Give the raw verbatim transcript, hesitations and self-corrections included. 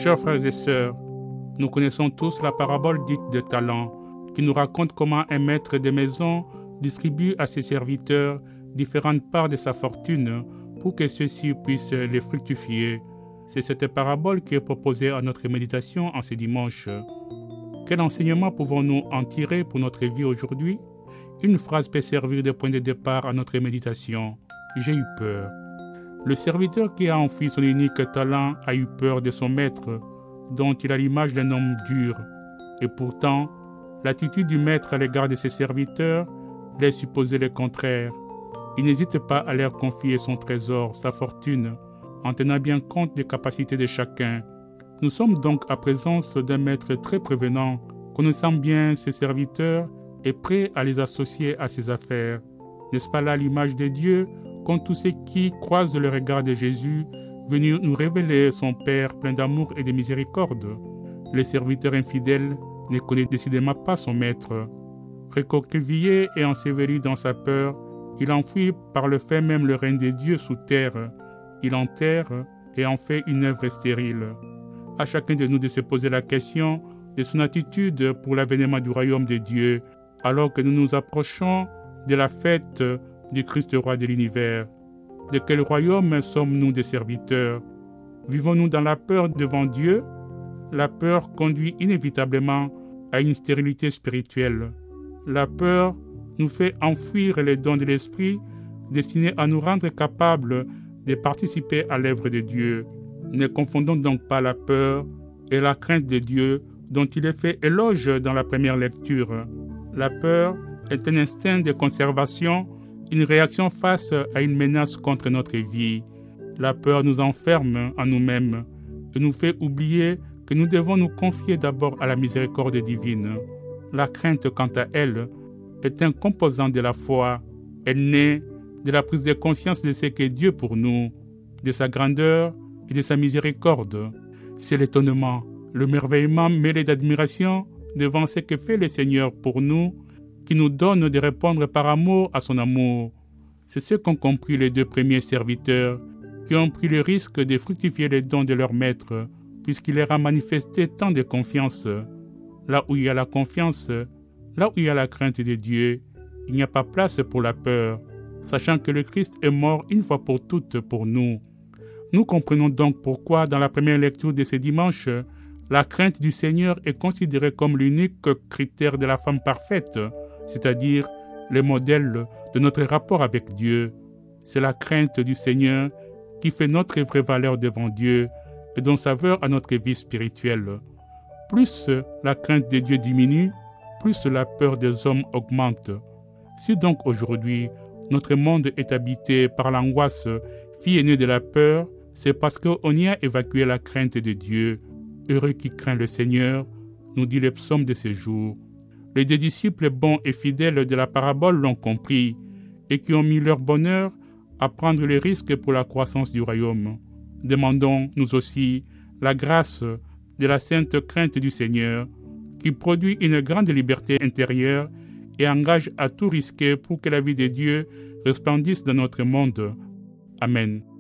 Chers frères et sœurs, nous connaissons tous la parabole dite de talents, qui nous raconte comment un maître de maison distribue à ses serviteurs différentes parts de sa fortune pour que ceux-ci puissent les fructifier. C'est cette parabole qui est proposée à notre méditation en ce dimanche. Quel enseignement pouvons-nous en tirer pour notre vie aujourd'hui? Une phrase peut servir de point de départ à notre méditation. J'ai eu peur. Le serviteur qui a enfui son unique talent a eu peur de son maître, dont il a l'image d'un homme dur. Et pourtant, l'attitude du maître à l'égard de ses serviteurs laisse supposer le contraire. Il n'hésite pas à leur confier son trésor, sa fortune, en tenant bien compte des capacités de chacun. Nous sommes donc à présence d'un maître très prévenant, connaissant bien ses serviteurs et prêt à les associer à ses affaires. N'est-ce pas là l'image de Dieu contre tous ceux qui croisent le regard de Jésus, venu nous révéler son Père plein d'amour et de miséricorde? Le serviteur infidèle ne connaît décidément pas son maître. Recroquevillé et enseveli dans sa peur, il enfouit par le fait même le règne de Dieu sous terre. Il enterre et en fait une œuvre stérile. À chacun de nous de se poser la question de son attitude pour l'avènement du royaume de Dieu, alors que nous nous approchons de la fête du Christ roi de l'univers. De quel royaume sommes-nous des serviteurs? Vivons-nous dans la peur devant Dieu? La peur conduit inévitablement à une stérilité spirituelle. La peur nous fait enfouir les dons de l'esprit destinés à nous rendre capables de participer à l'œuvre de Dieu. Ne confondons donc pas la peur et la crainte de Dieu dont il est fait éloge dans la première lecture. La peur est un instinct de conservation, une réaction face à une menace contre notre vie. La peur nous enferme en nous-mêmes et nous fait oublier que nous devons nous confier d'abord à la miséricorde divine. La crainte, quant à elle, est un composant de la foi. Elle naît de la prise de conscience de ce qu'est Dieu pour nous, de sa grandeur et de sa miséricorde. C'est l'étonnement, le merveillement mêlé d'admiration devant ce que fait le Seigneur pour nous, qui nous donne de répondre par amour à son amour. C'est ce qu'ont compris les deux premiers serviteurs, qui ont pris le risque de fructifier les dons de leur maître, puisqu'il leur a manifesté tant de confiance. Là où il y a la confiance, là où il y a la crainte de Dieu, il n'y a pas place pour la peur, sachant que le Christ est mort une fois pour toutes pour nous. Nous comprenons donc pourquoi, dans la première lecture de ce dimanche, la crainte du Seigneur est considérée comme l'unique critère de la femme parfaite, c'est-à-dire le modèle de notre rapport avec Dieu. C'est la crainte du Seigneur qui fait notre vraie valeur devant Dieu et donne saveur à notre vie spirituelle. Plus la crainte de Dieu diminue, plus la peur des hommes augmente. Si donc aujourd'hui, notre monde est habité par l'angoisse, fille aînée de la peur, c'est parce qu'on y a évacué la crainte de Dieu. Heureux qui craint le Seigneur, nous dit le psaume de ces jours. Les deux disciples bons et fidèles de la parabole l'ont compris et qui ont mis leur bonheur à prendre les risques pour la croissance du royaume. Demandons, nous aussi, la grâce de la sainte crainte du Seigneur, qui produit une grande liberté intérieure et engage à tout risquer pour que la vie de Dieu resplendisse dans notre monde. Amen.